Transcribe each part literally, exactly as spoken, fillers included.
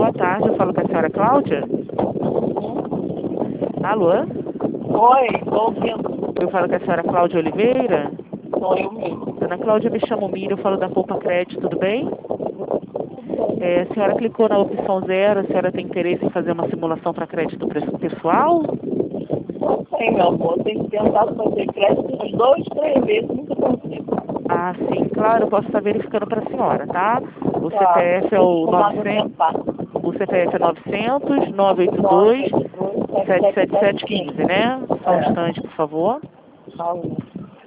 Boa tarde, eu falo com a senhora Cláudia. Alô? Oi, estou ouvindo. Eu falo com a senhora Cláudia Oliveira. Sou eu mesmo. Dona Cláudia, me chamo Miriam, eu falo da Poupa Crédito, tudo bem? É, a senhora clicou na opção zero, a senhora tem interesse em fazer uma simulação para crédito pessoal? Não sei, meu amor. Tem que tentar fazer crédito uns dois, três vezes, nunca consigo. Ah, sim, claro, eu posso estar verificando para a senhora, tá? O Tá. C P F é o Vou novecentos, tentar. o C P F é novecentos, nove oito dois, sete sete sete um cinco, né? Só um É. instante, por favor. Calma.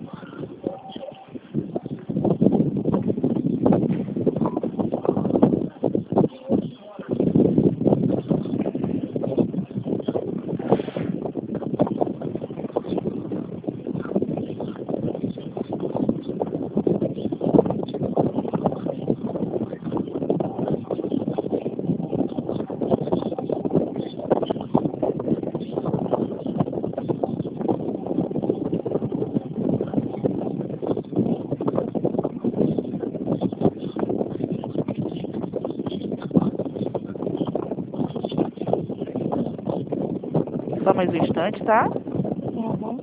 Só mais um instante, tá? Uhum.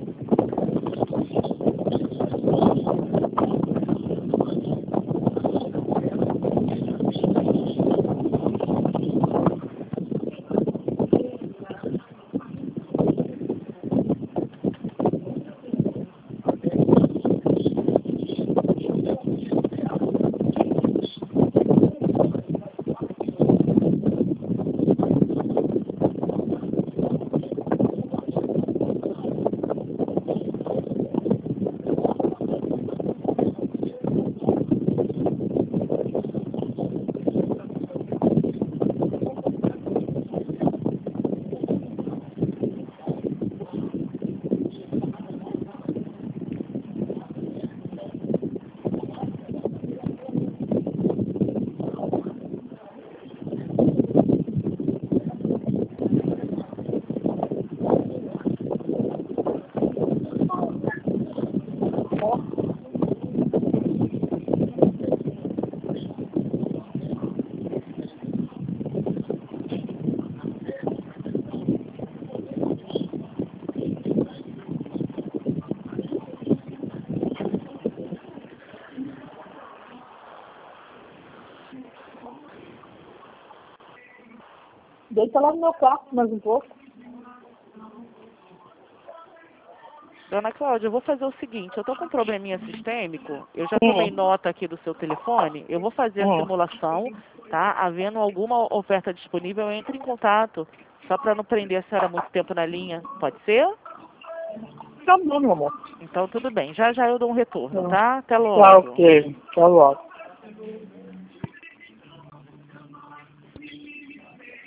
Deita lá no meu quarto mais um pouco. Dona Cláudia, eu vou fazer o seguinte, eu estou com um probleminha sistêmico, eu já tomei Hum. nota aqui do seu telefone, eu vou fazer a Hum. simulação, tá? Havendo alguma oferta disponível, eu entro em contato, só para não prender a senhora muito tempo na linha, pode ser? Tá bom, meu amor. Então tudo bem, já já eu dou um retorno, Hum. tá? Até Tá logo. ok. Tá logo.